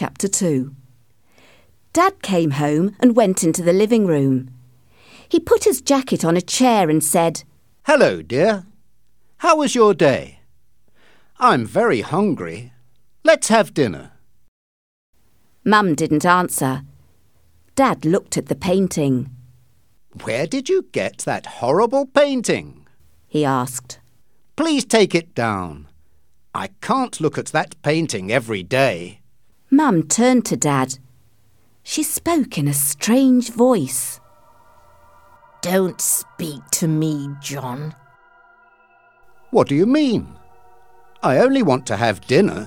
Chapter 2. Dad came home and went into the living room. He put his jacket on a chair and said, "Hello, dear. How was your day? I'm very hungry. Let's have dinner." Mum didn't answer. Dad looked at the painting. "Where did you get that horrible painting?" he asked. "Please take it down. I can't look at that painting every day." Mum turned to Dad. She spoke in a strange voice. "Don't speak to me, John." "What do you mean? I only want to have dinner."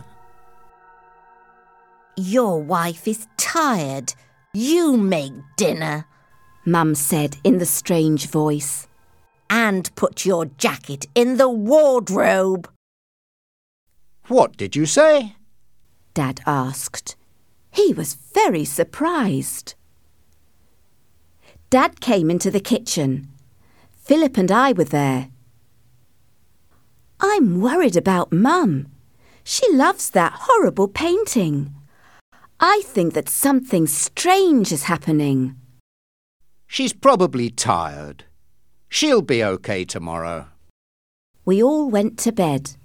"Your wife is tired. You make dinner," Mum said in the strange voice. "and put your jacket in the wardrobe." "What did you say?" Dad asked. He was very surprised. Dad came into the kitchen. Philip and I were there. "I'm worried about Mum. She loves that horrible painting. I think that something strange is happening." "She's probably tired. She'll be okay tomorrow." We all went to bed.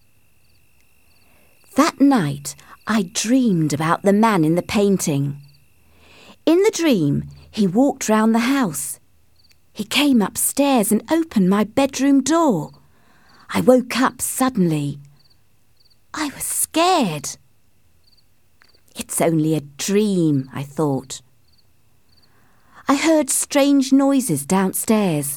That night, I dreamed about the man in the painting. In the dream, he walked round the house. He came upstairs and opened my bedroom door. I woke up suddenly. I was scared. It's only a dream, I thought. I heard strange noises downstairs.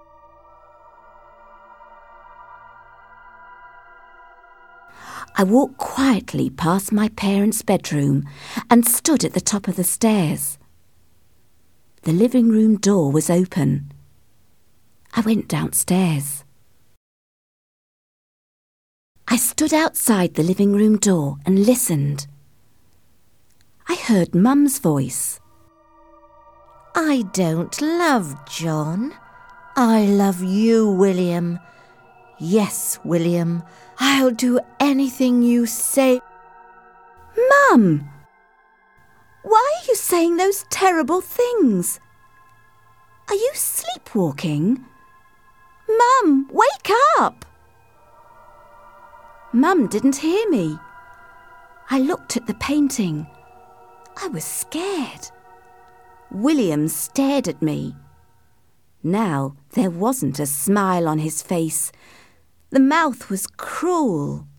I walked quietly past my parents' bedroom and stood at the top of the stairs. The living room door was open. I went downstairs. I stood outside the living room door and listened. I heard Mum's voice. "I don't love John. I love you, William. Yes, William, I'll do anything you say." "Mum! Why are you saying those terrible things? Are you sleepwalking? Mum, wake up!" Mum didn't hear me. I looked at the painting. I was scared. William stared at me. Now there wasn't a smile on his face. The mouth was cruel.